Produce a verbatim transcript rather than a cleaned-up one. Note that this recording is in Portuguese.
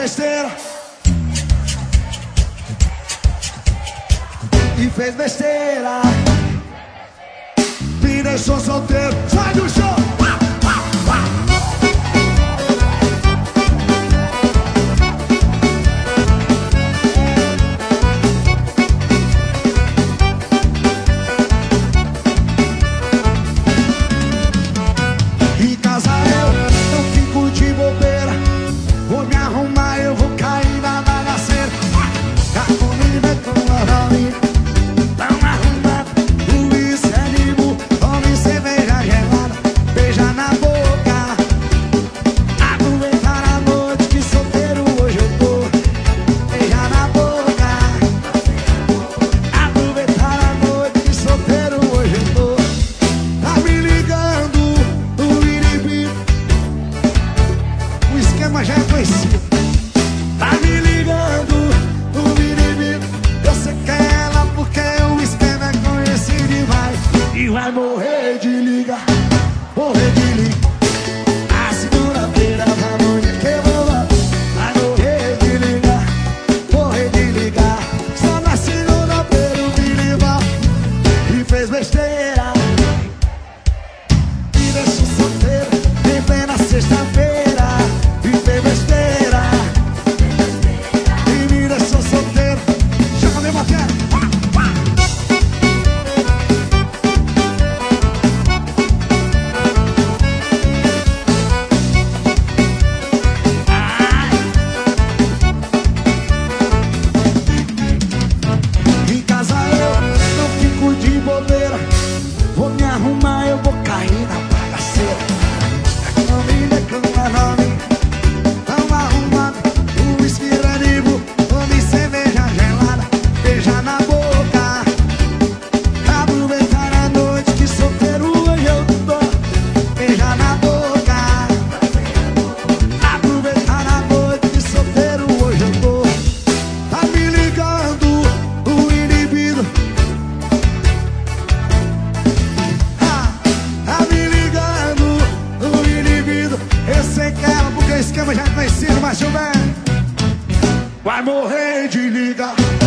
besteira e fez besteira, me deixou solteiro. Sai do show! Em casa eu não fico de bobeira, vou me arrumar, eu vou cair na bagaceira. A comida com a rainha tão arrumada, o uísque é de bu, come cerveja gelada, beija na boca, aproveitar a noite que solteiro hoje eu tô. Beija na boca, aproveitar a noite que solteiro hoje eu tô. Tá me ligando o iribi, o esquema já é conhecido. Tá me ligando o iribi, eu sei que é ela porque o esquema é conhecido e vai, e vai morrer de ligar, morrer de ligar. A segunda-feira da noite que eu vou lá, vai morrer de ligar, morrer de ligar. Só na segunda-feira o Bilival e fez besteira, me deixou solteiro em plena sexta-feira e fez besteira e me deixou solteiro. Joga minha bateria. Em casa eu não fico de bobeira, vou me arrumar, eu vou cair na bagaceira. A comida com a nome tão arrumada, o uísque ranibo, come cerveja gelada, beija na boca, aproveitar a noite que solteiro hoje eu tô. Beija na boca, aproveitar a noite que solteiro hoje eu tô. Tá me ligando o inibido, ah, tá me ligando o inibido. Eu sei que ela porque o esquema já é conhecido, mas eu bem vai morrer de ligar.